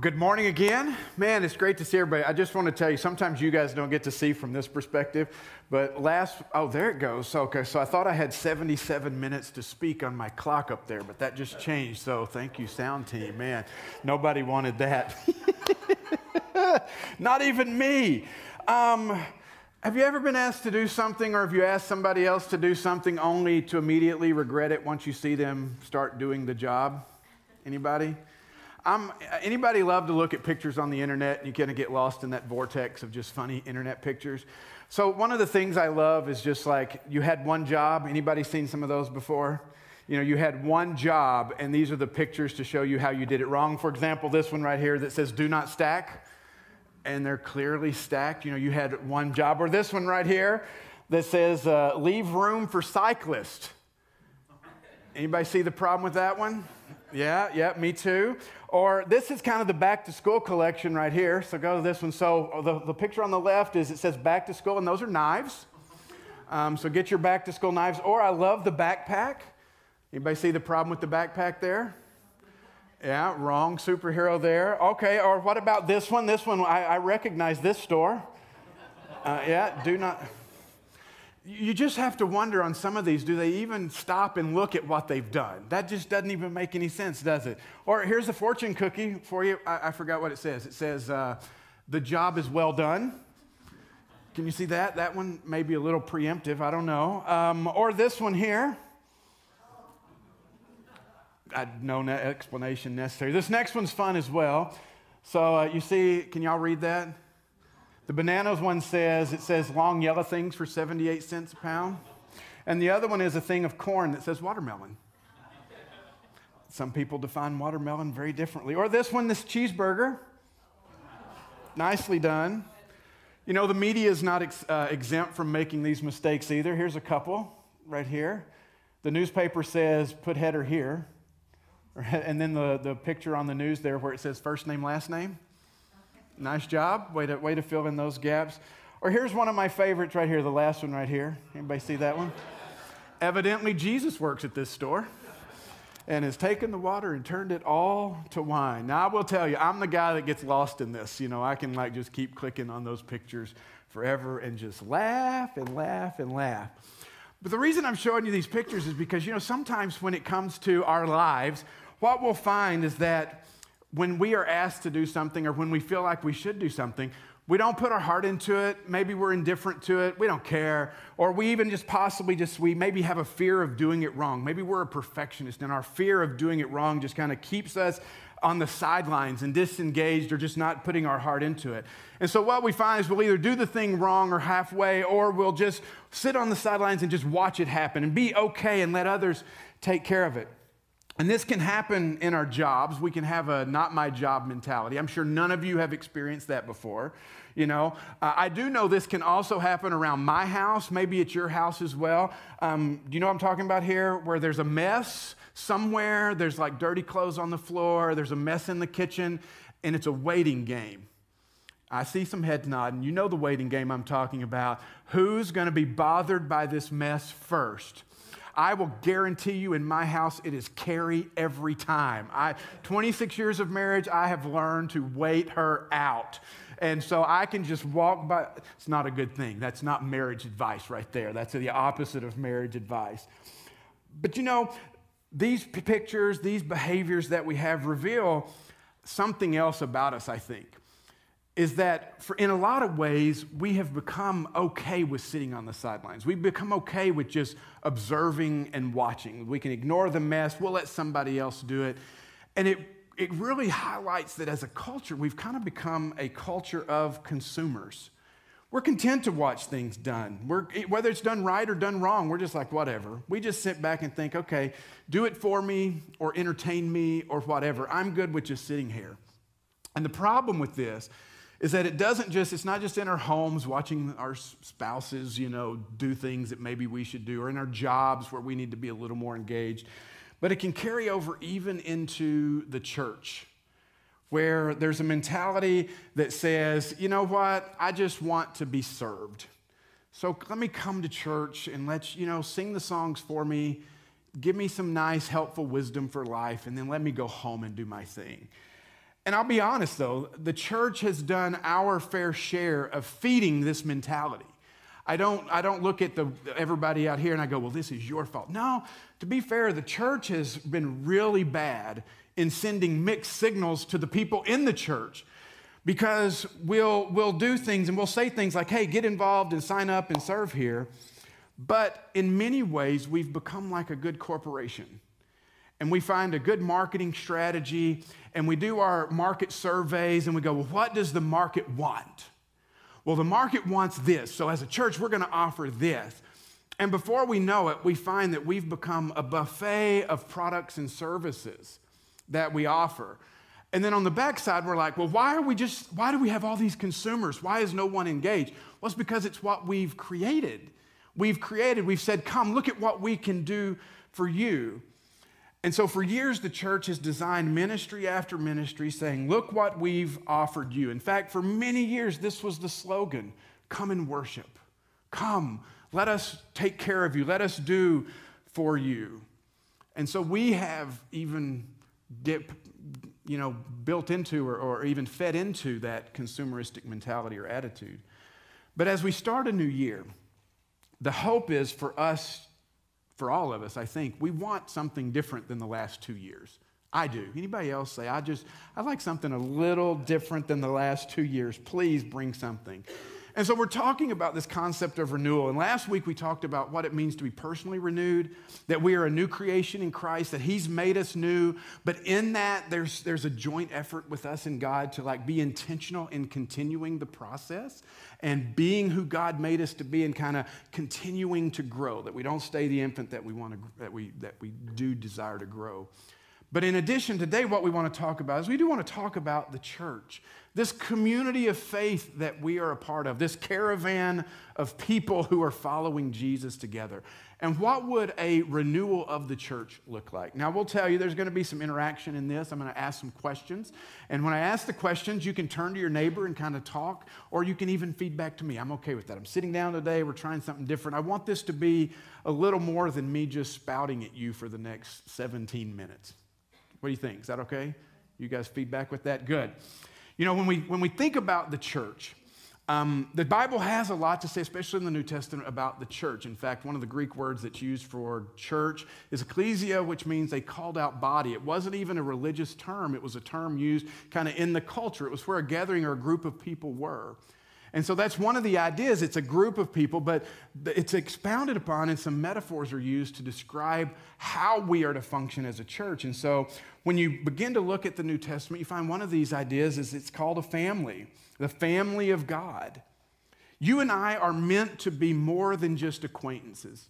Good morning again. Man, it's great to see everybody. I just want to tell you, sometimes you guys don't get to see from this perspective, but there it goes. Okay, so I thought I had 77 minutes to speak on my clock up there, but that just changed. So thank you, sound team. Man, nobody wanted that. Not even me. Have you ever been asked to do something, or have you asked somebody else to do something only to immediately regret it once you see them start doing the job? Anybody? Anybody love to look at pictures on the internet and you kind of get lost in that vortex of just funny internet pictures? So one of the things I love is just like you had one job. Anybody seen some of those before? You know, you had one job and these are the pictures to show you how you did it wrong. For example, this one right here that says do not stack, and they're clearly stacked. You know, you had one job. Or this one right here that says leave room for cyclists. Anybody see the problem with that one? Yeah, me too. Or this is kind of the back to school collection right here. So go to this one. So the picture on the left it says back to school, and those are knives. So get your back to school knives. Or I love the backpack. Anybody see the problem with the backpack there? Yeah, wrong superhero there. Okay, or what about this one? This one, I recognize this store. Do not. You just have to wonder on some of these, do they even stop and look at what they've done? That just doesn't even make any sense, does it? Or here's a fortune cookie for you. I forgot what it says. It says, the job is well done. Can you see that? That one may be a little preemptive. I don't know. Or this one here. No explanation necessary. This next one's fun as well. So you see, can y'all read that? The bananas one says long yellow things for 78 cents a pound. And the other one is a thing of corn that says watermelon. Some people define watermelon very differently. Or this one, this cheeseburger. Nicely done. You know, the media is not exempt from making these mistakes either. Here's a couple right here. The newspaper says put header here. And then the picture on the news there where it says first name, last name. Nice job. Way to fill in those gaps. Or here's one of my favorites right here, the last one right here. Anybody see that one? Evidently, Jesus works at this store and has taken the water and turned it all to wine. Now, I will tell you, I'm the guy that gets lost in this. You know, I can just keep clicking on those pictures forever and just laugh and laugh and laugh. But the reason I'm showing you these pictures is because, sometimes when it comes to our lives, what we'll find is that when we are asked to do something or when we feel like we should do something, we don't put our heart into it. Maybe we're indifferent to it. We don't care. Or we even we maybe have a fear of doing it wrong. Maybe we're a perfectionist and our fear of doing it wrong just kind of keeps us on the sidelines and disengaged or just not putting our heart into it. And so what we find is we'll either do the thing wrong or halfway, or we'll just sit on the sidelines and just watch it happen and be okay and let others take care of it. And this can happen in our jobs. We can have a not my job mentality. I'm sure none of you have experienced that before. I do know this can also happen around my house, maybe at your house as well. Do you know what I'm talking about here? Where there's a mess somewhere, there's like dirty clothes on the floor, there's a mess in the kitchen, and it's a waiting game. I see some heads nodding. You know the waiting game I'm talking about. Who's going to be bothered by this mess first? I will guarantee you in my house, it is Carrie every time. 26 years of marriage, I have learned to wait her out. And so I can just walk by. It's not a good thing. That's not marriage advice right there. That's the opposite of marriage advice. But these pictures, these behaviors that we have reveal something else about us, I think. Is that in a lot of ways, we have become okay with sitting on the sidelines. We've become okay with just observing and watching. We can ignore the mess. We'll let somebody else do it. And it really highlights that as a culture, we've kind of become a culture of consumers. We're content to watch things done. Whether it's done right or done wrong, we're just like, whatever. We just sit back and think, okay, do it for me or entertain me or whatever. I'm good with just sitting here. And the problem with this is that it's not just in our homes watching our spouses, do things that maybe we should do, or in our jobs where we need to be a little more engaged, but it can carry over even into the church, where there's a mentality that says, you know what, I just want to be served. So let me come to church and sing the songs for me, give me some nice, helpful wisdom for life, and then let me go home and do my thing. And I'll be honest though, the church has done our fair share of feeding this mentality. I don't look at everybody out here and I go, well, this is your fault. No, to be fair, the church has been really bad in sending mixed signals to the people in the church, because we'll do things and we'll say things like, hey, get involved and sign up and serve here. But in many ways, we've become like a good corporation. And we find a good marketing strategy and we do our market surveys and we go, well, what does the market want? Well, the market wants this. So as a church, we're going to offer this. And before we know it, we find that we've become a buffet of products and services that we offer. And then on the backside, we're like, well, why do we have all these consumers? Why is no one engaged? Well, it's because it's what we've created. We've said, come, look at what we can do for you. And so for years, the church has designed ministry after ministry saying, look what we've offered you. In fact, for many years, this was the slogan, come and worship. Come, let us take care of you. Let us do for you. And so we have even built into or even fed into that consumeristic mentality or attitude. But as we start a new year, the hope is for us, for all of us, I think, we want something different than the last 2 years. I do. Anybody else say, I'd like something a little different than the last 2 years. Please bring something. And so we're talking about this concept of renewal. And last week we talked about what it means to be personally renewed, that we are a new creation in Christ, that He's made us new. But in that, there's a joint effort with us and God to be intentional in continuing the process and being who God made us to be and kind of continuing to grow, that we don't stay the infant that we do desire to grow. But in addition, today what we want to talk about is we do want to talk about the church, this community of faith that we are a part of, this caravan of people who are following Jesus together. And what would a renewal of the church look like? Now, we'll tell you there's going to be some interaction in this. I'm going to ask some questions. And when I ask the questions, you can turn to your neighbor and kind of talk, or you can even feed back to me. I'm okay with that. I'm sitting down today. We're trying something different. I want this to be a little more than me just spouting at you for the next 17 minutes. What do you think? Is that okay? You guys feedback with that? Good. You know, when we think about the church, the Bible has a lot to say, especially in the New Testament, about the church. In fact, one of the Greek words that's used for church is ecclesia, which means a called out body. It wasn't even a religious term. It was a term used kind of in the culture. It was where a gathering or a group of people were. And so that's one of the ideas. It's a group of people, but it's expounded upon, and some metaphors are used to describe how we are to function as a church. And so when you begin to look at the New Testament, you find one of these ideas is it's called a family, the family of God. You and I are meant to be more than just acquaintances.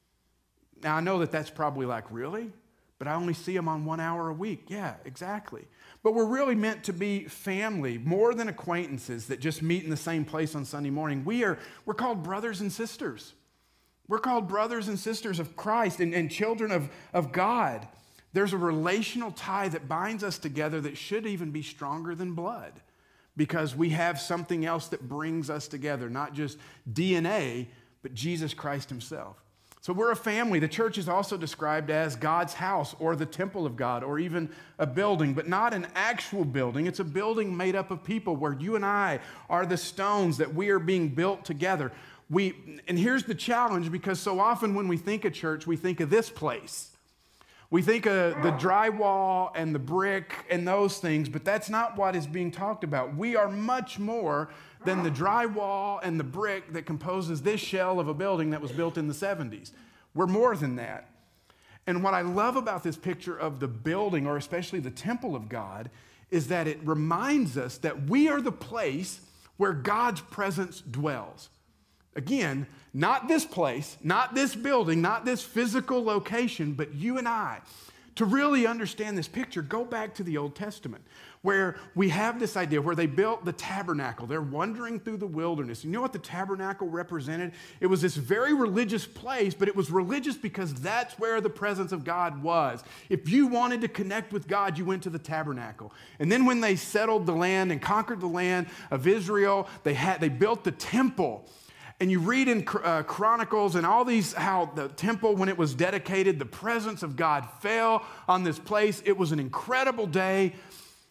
Now, I know that that's probably like, really? But I only see them on 1 hour a week. Yeah, exactly. But we're really meant to be family, more than acquaintances that just meet in the same place on Sunday morning. We're called brothers and sisters. We're called brothers and sisters of Christ and children of God. There's a relational tie that binds us together that should even be stronger than blood, because we have something else that brings us together, not just DNA, but Jesus Christ Himself. So we're a family. The church is also described as God's house or the temple of God or even a building, but not an actual building. It's a building made up of people where you and I are the stones that we are being built together. And here's the challenge, because so often when we think of church, we think of this place. We think of the drywall and the brick and those things, but that's not what is being talked about. We are much more than the drywall and the brick that composes this shell of a building that was built in the 70s. We're more than that. And what I love about this picture of the building, or especially the temple of God, is that it reminds us that we are the place where God's presence dwells. Again, not this place, not this building, not this physical location, but you and I. To really understand this picture, go back to the Old Testament, where we have this idea where they built the tabernacle. They're wandering through the wilderness. You know what the tabernacle represented? It was this very religious place, but it was religious because that's where the presence of God was. If you wanted to connect with God, you went to the tabernacle. And then when they settled the land and conquered the land of Israel, they built the temple. And you read in Chronicles and all these, how the temple, when it was dedicated, the presence of God fell on this place. It was an incredible day.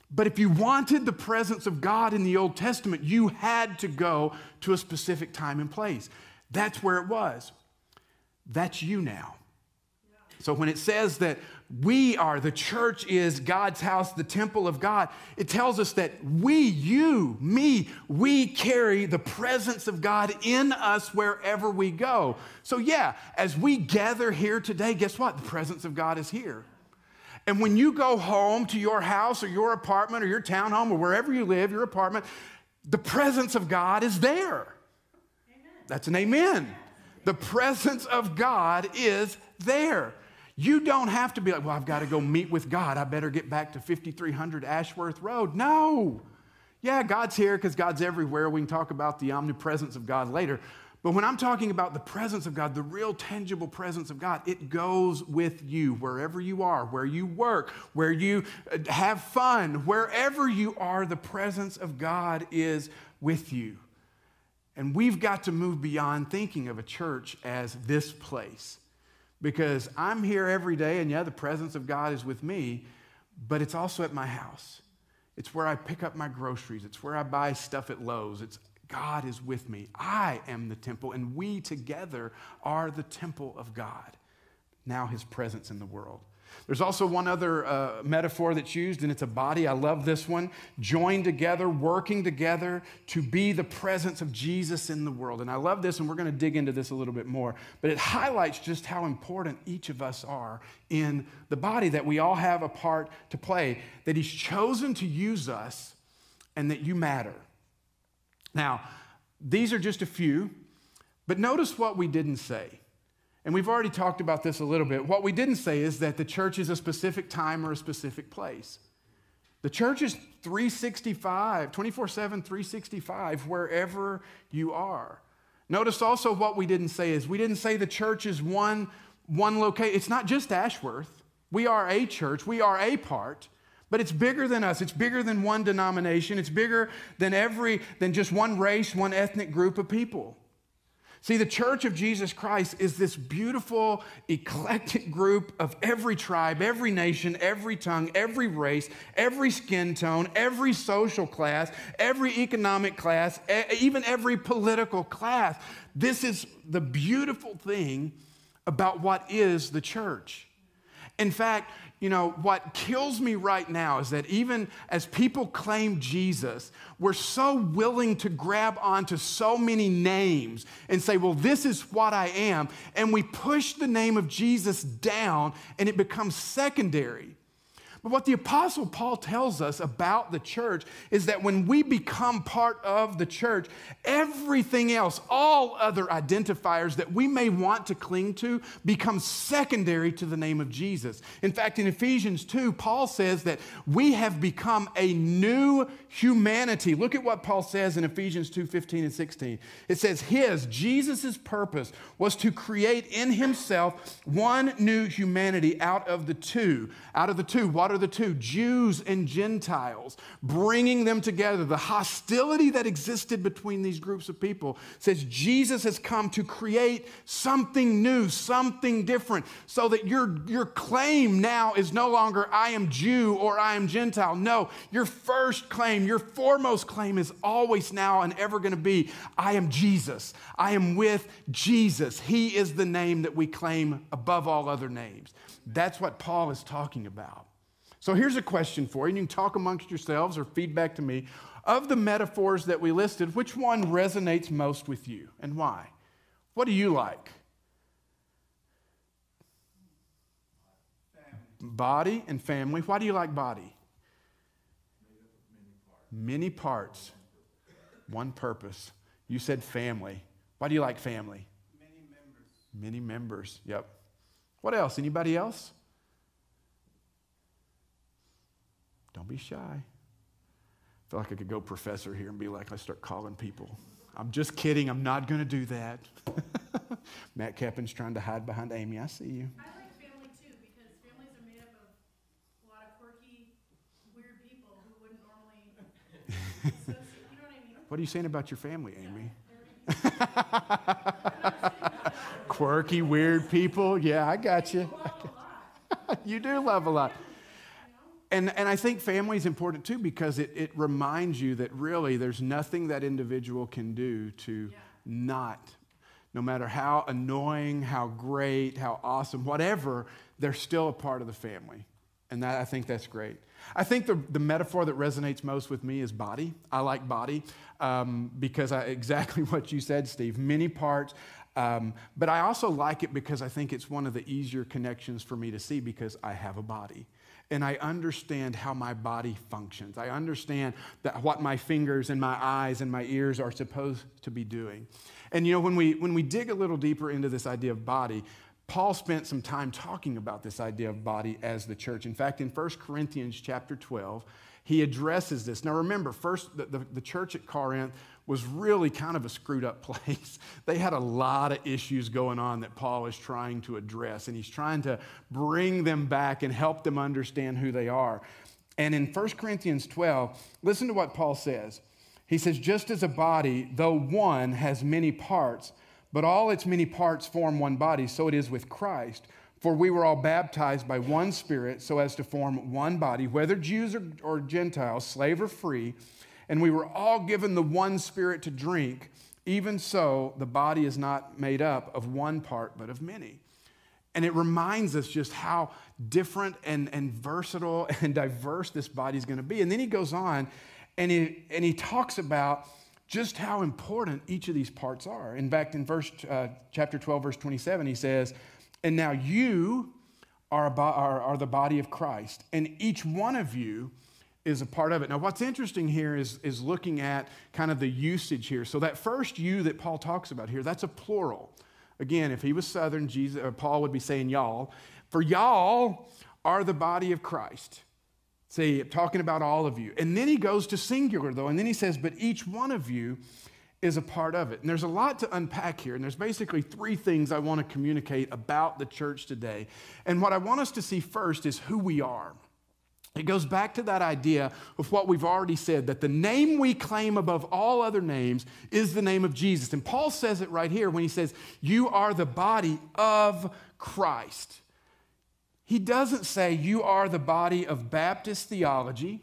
But if you wanted the presence of God in the Old Testament, you had to go to a specific time and place. That's where it was. That's you now. So when it says that the church is God's house, the temple of God, it tells us that we carry the presence of God in us wherever we go. So yeah, as we gather here today, guess what? The presence of God is here. And when you go home to your house or your apartment or your townhome or wherever you live, your apartment, the presence of God is there. Amen. That's an amen. The presence of God is there. You don't have to be like, well, I've got to go meet with God. I better get back to 5300 Ashworth Road. No. Yeah, God's here because God's everywhere. We can talk about the omnipresence of God later. But when I'm talking about the presence of God, the real tangible presence of God, it goes with you wherever you are, where you work, where you have fun, wherever you are, the presence of God is with you. And we've got to move beyond thinking of a church as this place. Because I'm here every day, and yeah, the presence of God is with me, but it's also at my house. It's where I pick up my groceries. It's where I buy stuff at Lowe's. God is with me. I am the temple, and we together are the temple of God. Now his presence in the world. There's also one other metaphor that's used, and it's a body. I love this one. Joined together, working together to be the presence of Jesus in the world. And I love this, and we're going to dig into this a little bit more. But it highlights just how important each of us are in the body, that we all have a part to play, that he's chosen to use us, and that you matter. Now, these are just a few, but notice what we didn't say. And we've already talked about this a little bit. What we didn't say is that the church is a specific time or a specific place. The church is 365, 24/7, 365, wherever you are. Notice also what we didn't say is we didn't say the church is one location. It's not just Ashworth. We are a church. We are a part. But it's bigger than us. It's bigger than one denomination. It's bigger than just one race, one ethnic group of people. See, the Church of Jesus Christ is this beautiful, eclectic group of every tribe, every nation, every tongue, every race, every skin tone, every social class, every economic class, even every political class. This is the beautiful thing about what is the church. In fact, what kills me right now is that even as people claim Jesus, we're so willing to grab onto so many names and say, well, this is what I am. And we push the name of Jesus down and it becomes secondary. But what the Apostle Paul tells us about the church is that when we become part of the church, everything else, all other identifiers that we may want to cling to, become secondary to the name of Jesus. In fact, in Ephesians 2, Paul says that we have become a new humanity. Look at what Paul says in Ephesians 2, 15 and 16. It says, Jesus' purpose was to create in himself one new humanity out of the two. What are the two? Jews and Gentiles, bringing them together. The hostility that existed between these groups of people says Jesus has come to create something new, something different, so that your claim now is no longer I am Jew or I am Gentile. No, your first claim, your foremost claim is always now and ever going to be I am Jesus. I am with Jesus. He is the name that we claim above all other names. That's what Paul is talking about. So here's a question for you. You can talk amongst yourselves or feedback to me. Of the metaphors that we listed, which one resonates most with you and why? What do you like? Body and family. Why do you like body? Many parts. One purpose. You said family. Why do you like family? Many members. Yep. What else? Anybody else? Don't be shy. I feel like I could go professor here and be like, let's start calling people. I'm just kidding. I'm not going to do that. Matt Kepin's trying to hide behind Amy. I see you. I like family too, because families are made up of a lot of quirky, weird people who wouldn't normally associate. You know what I mean? What are you saying about your family, Amy? Quirky, weird people. Yeah, I got you. You love a lot. You do love a lot. And I think family is important too because it reminds you that really there's nothing that individual can do to not, no matter how annoying, how great, how awesome, whatever, they're still a part of the family. And I think that's great. I think the metaphor that resonates most with me is body. I like body because exactly what you said, Steve, many parts. But I also like it because I think it's one of the easier connections for me to see because I have a body. And I understand how my body functions. I understand what my fingers and my eyes and my ears are supposed to be doing. And you know, when we dig a little deeper into this idea of body, Paul spent some time talking about this idea of body as the church. In fact, in 1 Corinthians chapter 12, he addresses this. Now remember, first, the church at Corinth was really kind of a screwed up place. They had a lot of issues going on that Paul is trying to address, and he's trying to bring them back and help them understand who they are. And in 1 Corinthians 12, listen to what Paul says. He says, just as a body, though one, has many parts, but all its many parts form one body, so it is with Christ. For we were all baptized by one Spirit so as to form one body, whether Jews or Gentiles, slave or free, and we were all given the one Spirit to drink. Even so, the body is not made up of one part, but of many. And it reminds us just how different and versatile and diverse this body is going to be. And then he goes on and he talks about just how important each of these parts are. In fact, in chapter 12, verse 27, he says, and now you are the body of Christ, and each one of you is a part of it. Now, what's interesting here is looking at kind of the usage here. So that first you that Paul talks about here, that's a plural. Again, if he was Southern, Paul would be saying y'all. For y'all are the body of Christ. See, talking about all of you. And then he goes to singular, though, and then he says, but each one of you is a part of it. And there's a lot to unpack here, and there's basically three things I want to communicate about the church today. And what I want us to see first is who we are. It goes back to that idea of what we've already said, that the name we claim above all other names is the name of Jesus. And Paul says it right here when he says, you are the body of Christ. He doesn't say you are the body of Baptist theology,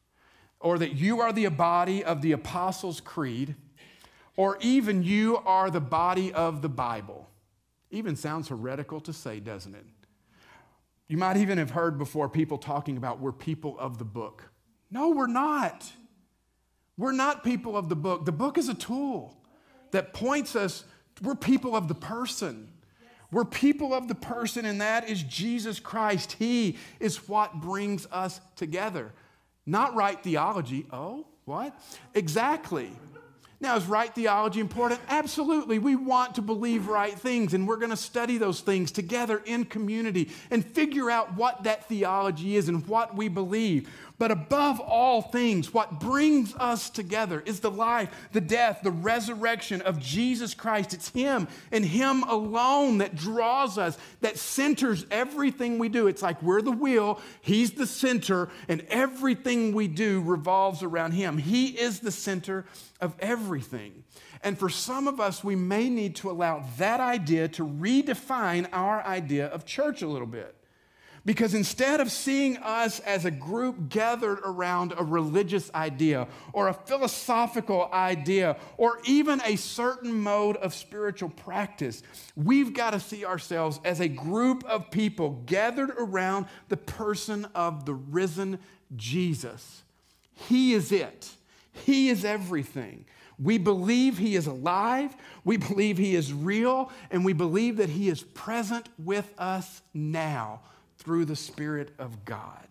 or that you are the body of the Apostles' Creed, or even you are the body of the Bible. Even sounds heretical to say, doesn't it? You might even have heard before people talking about we're people of the book. No, we're not. We're not people of the book. The book is a tool that points us, we're people of the person. We're people of the person, and that is Jesus Christ. He is what brings us together. Not right theology. Oh, what? Exactly. Now, is right theology important? Absolutely. We want to believe right things, and we're going to study those things together in community and figure out what that theology is and what we believe. But above all things, what brings us together is the life, the death, the resurrection of Jesus Christ. It's Him and Him alone that draws us, that centers everything we do. It's like we're the wheel, He's the center, and everything we do revolves around Him. He is the center of everything. And for some of us, we may need to allow that idea to redefine our idea of church a little bit. Because instead of seeing us as a group gathered around a religious idea or a philosophical idea or even a certain mode of spiritual practice, we've got to see ourselves as a group of people gathered around the person of the risen Jesus. He is it. He is everything. We believe He is alive, we believe He is real, and we believe that He is present with us now through the Spirit of God.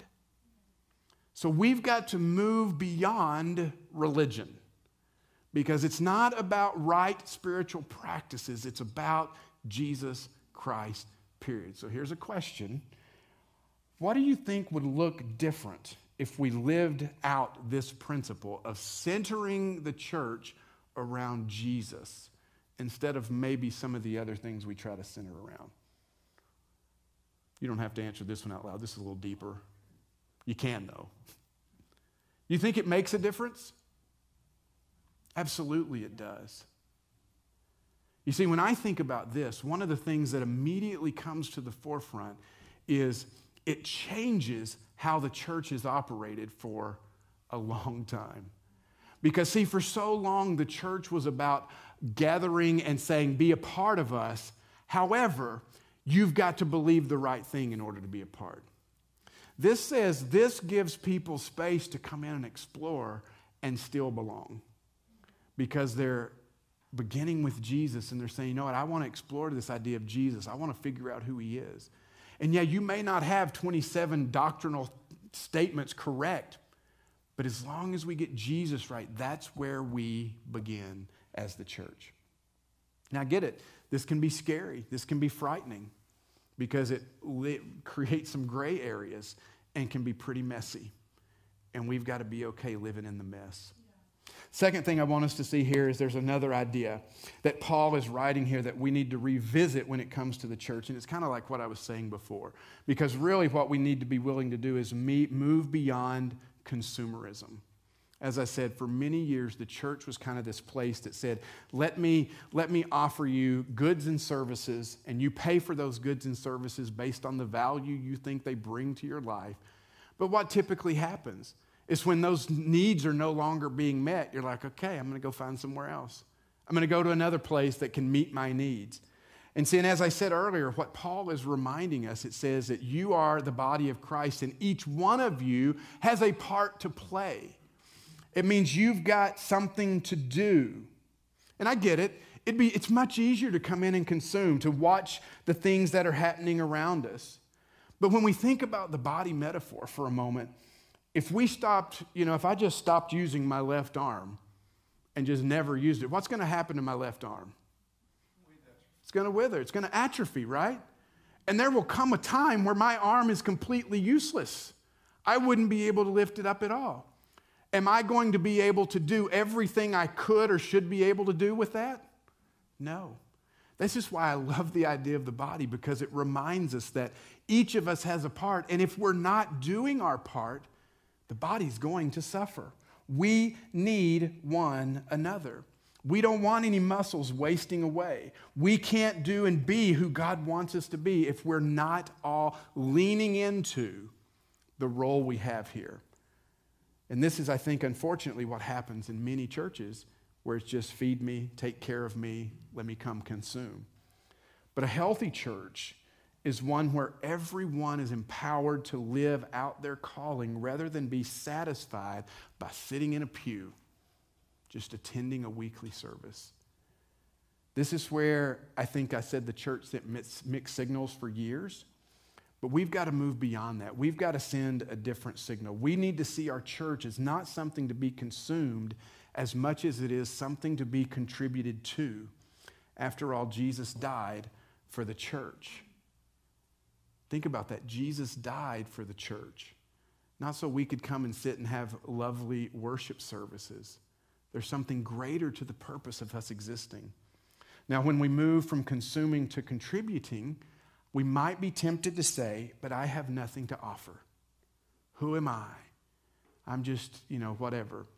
So we've got to move beyond religion because it's not about right spiritual practices, it's about Jesus Christ, period. So here's a question. What do you think would look different if we lived out this principle of centering the church around Jesus instead of maybe some of the other things we try to center around? You don't have to answer this one out loud. This is a little deeper. You can, though. You think it makes a difference? Absolutely it does. You see, when I think about this, one of the things that immediately comes to the forefront is it changes how the church has operated for a long time. Because, see, for so long, the church was about gathering and saying, be a part of us. However, you've got to believe the right thing in order to be a part. This says this gives people space to come in and explore and still belong. Because they're beginning with Jesus and they're saying, you know what, I want to explore this idea of Jesus. I want to figure out who he is. And yeah, you may not have 27 doctrinal statements correct, but as long as we get Jesus right, that's where we begin as the church. Now, get it. This can be scary. This can be frightening because it creates some gray areas and can be pretty messy. And we've got to be okay living in the mess. Second thing I want us to see here is there's another idea that Paul is writing here that we need to revisit when it comes to the church. And it's kind of like what I was saying before. Because really what we need to be willing to do is move beyond consumerism. As I said, for many years, the church was kind of this place that said, let me offer you goods and services, and you pay for those goods and services based on the value you think they bring to your life. But what typically happens is when those needs are no longer being met, you're like, okay, I'm going to go find somewhere else. I'm going to go to another place that can meet my needs. And see, and as I said earlier, what Paul is reminding us, it says that you are the body of Christ and each one of you has a part to play. It means you've got something to do. And I get it. It's much easier to come in and consume, to watch the things that are happening around us. But when we think about the body metaphor for a moment, if I just stopped using my left arm and just never used it, what's going to happen to my left arm? It's going to wither. It's going to atrophy, right? And there will come a time where my arm is completely useless. I wouldn't be able to lift it up at all. Am I going to be able to do everything I could or should be able to do with that? No. This is why I love the idea of the body, because it reminds us that each of us has a part. And if we're not doing our part, the body's going to suffer. We need one another. We don't want any muscles wasting away. We can't do and be who God wants us to be if we're not all leaning into the role we have here. And this is, I think, unfortunately what happens in many churches where it's just feed me, take care of me, let me come consume. But a healthy church is one where everyone is empowered to live out their calling rather than be satisfied by sitting in a pew, just attending a weekly service. This is where I think I said the church sent mixed signals for years, but we've got to move beyond that. We've got to send a different signal. We need to see our church as not something to be consumed as much as it is something to be contributed to. After all, Jesus died for the church. Think about that. Jesus died for the church, not so we could come and sit and have lovely worship services. There's something greater to the purpose of us existing. Now, when we move from consuming to contributing, we might be tempted to say, but I have nothing to offer. Who am I? I'm just, whatever.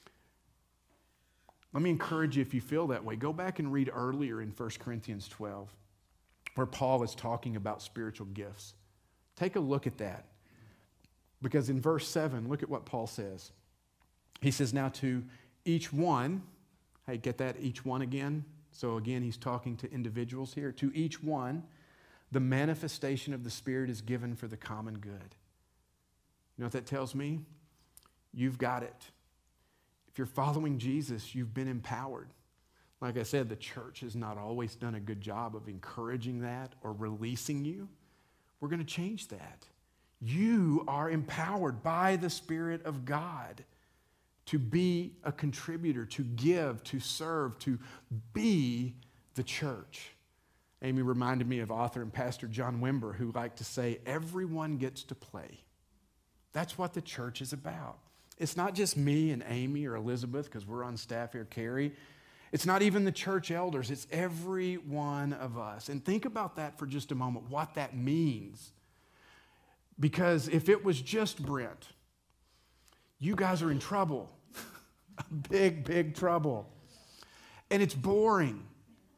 Let me encourage you, if you feel that way, go back and read earlier in 1 Corinthians 12, where Paul is talking about spiritual gifts. Take a look at that. Because in verse 7, look at what Paul says. He says, now to each one, hey, get that, each one again? So again, he's talking to individuals here. To each one, the manifestation of the Spirit is given for the common good. You know what that tells me? You've got it. If you're following Jesus, you've been empowered. Like I said, the church has not always done a good job of encouraging that or releasing you. We're going to change that. You are empowered by the Spirit of God to be a contributor, to give, to serve, to be the church. Amy reminded me of author and pastor John Wimber, who liked to say, everyone gets to play. That's what the church is about. It's not just me and Amy or Elizabeth, because we're on staff here, Carrie. It's not even the church elders. It's every one of us. And think about that for just a moment, what that means. Because if it was just Brent, you guys are in trouble. Big, big trouble. And it's boring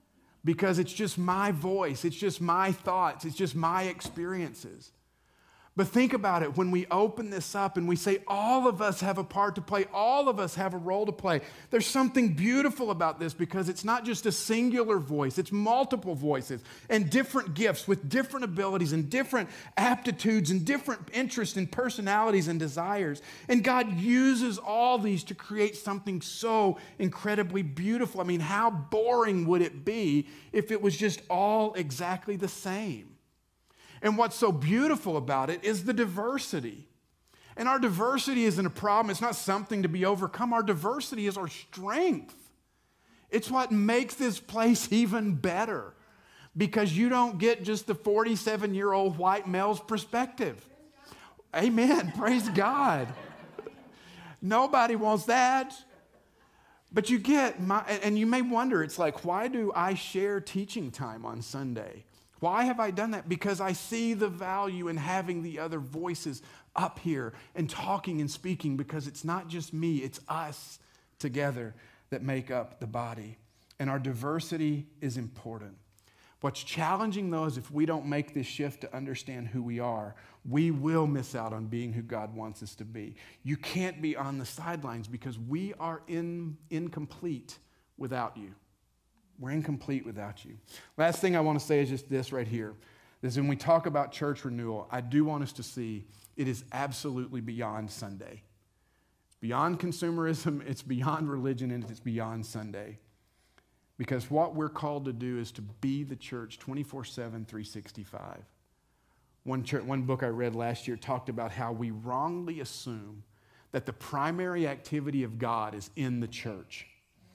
because it's just my voice. It's just my thoughts. It's just my experiences. But think about it, when we open this up and we say all of us have a part to play, all of us have a role to play, there's something beautiful about this because it's not just a singular voice, it's multiple voices and different gifts with different abilities and different aptitudes and different interests and personalities and desires. And God uses all these to create something so incredibly beautiful. I mean, how boring would it be if it was just all exactly the same? And what's so beautiful about it is the diversity. And our diversity isn't a problem. It's not something to be overcome. Our diversity is our strength. It's what makes this place even better because you don't get just the 47-year-old white male's perspective. Amen. Praise God. Nobody wants that. But you get, and you may wonder, it's like, why do I share teaching time on Sunday? Why have I done that? Because I see the value in having the other voices up here and talking and speaking because it's not just me, it's us together that make up the body. And our diversity is important. What's challenging though is if we don't make this shift to understand who we are, we will miss out on being who God wants us to be. You can't be on the sidelines because we are incomplete without you. We're incomplete without you. Last thing I want to say is just this right here. Is when we talk about church renewal, I do want us to see it is absolutely beyond Sunday. It's beyond consumerism, it's beyond religion, and it's beyond Sunday. Because what we're called to do is to be the church 24/7, 365. One book I read last year talked about how we wrongly assume that the primary activity of God is in the church.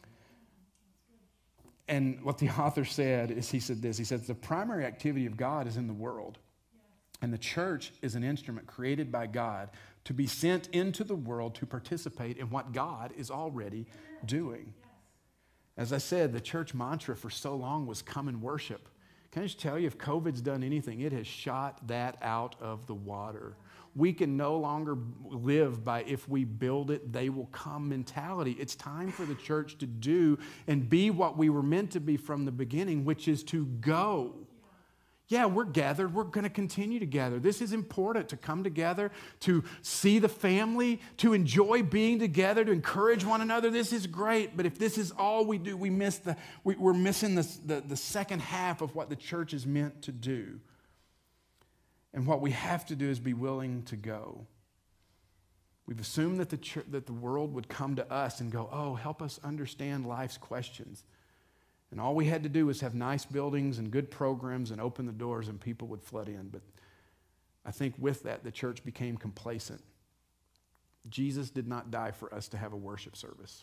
And what the author said is, he said this, he said, the primary activity of God is in the world. And the church is an instrument created by God to be sent into the world to participate in what God is already doing. As I said, the church mantra for so long was come and worship. Can I just tell you, if COVID's done anything, it has shot that out of the water. We can no longer live by if we build it, they will come mentality. It's time for the church to do and be what we were meant to be from the beginning, which is to go. Yeah, we're gathered. We're going to continue to gather. This is important to come together, to see the family, to enjoy being together, to encourage one another. This is great. But if this is all we do, we're missing the second half of what the church is meant to do. And what we have to do is be willing to go. We've assumed that the world would come to us and go, oh, help us understand life's questions. And all we had to do was have nice buildings and good programs and open the doors and people would flood in. But I think with that, the church became complacent. Jesus did not die for us to have a worship service.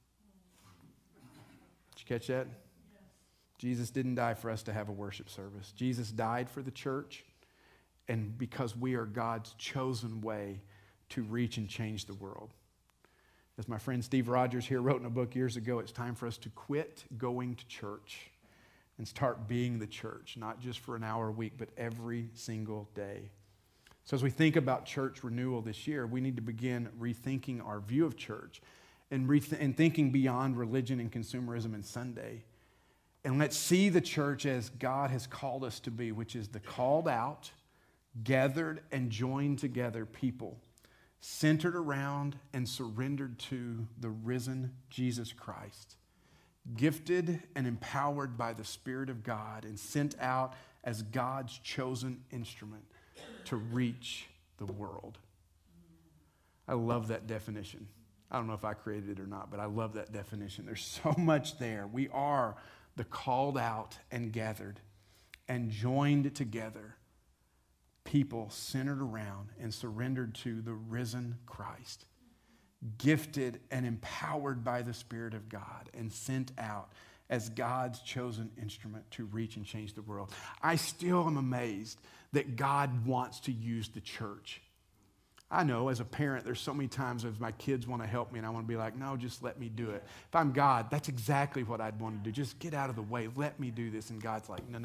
Did you catch that? Yes. Jesus didn't die for us to have a worship service. Jesus died for the church. And because we are God's chosen way to reach and change the world. As my friend Steve Rogers here wrote in a book years ago, it's time for us to quit going to church and start being the church, not just for an hour a week, but every single day. So as we think about church renewal this year, we need to begin rethinking our view of church and thinking beyond religion and consumerism and Sunday. And let's see the church as God has called us to be, which is the called out, gathered and joined together people centered around and surrendered to the risen Jesus Christ, gifted and empowered by the Spirit of God and sent out as God's chosen instrument to reach the world. I love that definition. I don't know if I created it or not, but I love that definition. There's so much there. We are the called out and gathered and joined together people centered around and surrendered to the risen Christ, gifted and empowered by the Spirit of God and sent out as God's chosen instrument to reach and change the world. I still am amazed that God wants to use the church. I know as a parent, there's so many times if my kids want to help me and I want to be like, no, just let me do it. If I'm God, that's exactly what I'd want to do. Just get out of the way. Let me do this. And God's like, no.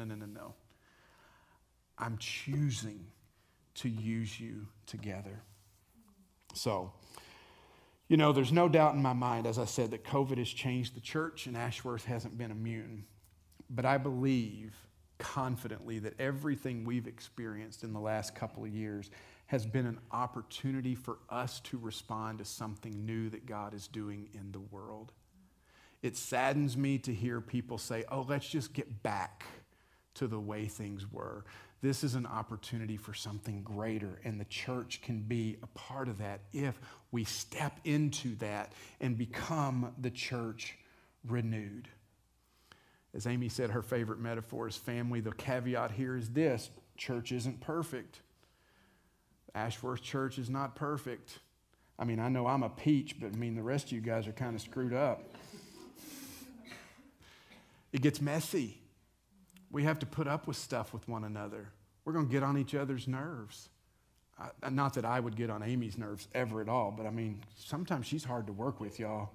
I'm choosing to use you together. So, there's no doubt in my mind, as I said, that COVID has changed the church and Ashworth hasn't been immune. But I believe confidently that everything we've experienced in the last couple of years has been an opportunity for us to respond to something new that God is doing in the world. It saddens me to hear people say, oh, let's just get back to the way things were. This is an opportunity for something greater, and the church can be a part of that if we step into that and become the church renewed. As Amy said, her favorite metaphor is family. The caveat here is this: church isn't perfect. Ashworth Church is not perfect. I mean, I know I'm a peach, but I mean, the rest of you guys are kind of screwed up. It gets messy. We have to put up with stuff with one another. We're going to get on each other's nerves. Not that I would get on Amy's nerves ever at all, but I mean, sometimes she's hard to work with, y'all.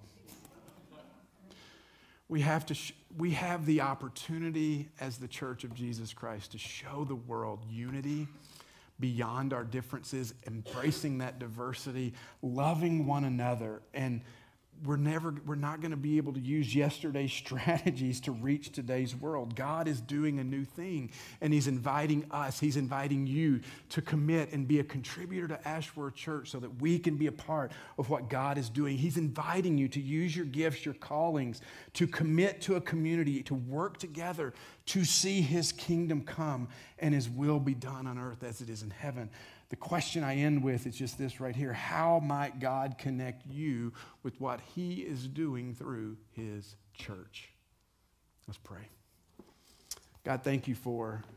We have the opportunity as the Church of Jesus Christ to show the world unity beyond our differences, embracing that diversity, loving one another. And we're not going to be able to use yesterday's strategies to reach today's world. God is doing a new thing, and he's inviting us, he's inviting you to commit and be a contributor to Ashworth Church so that we can be a part of what God is doing. He's inviting you to use your gifts, your callings, to commit to a community, to work together, to see his kingdom come and his will be done on earth as it is in heaven. The question I end with is just this right here: how might God connect you with what he is doing through his church? Let's pray. God, thank you for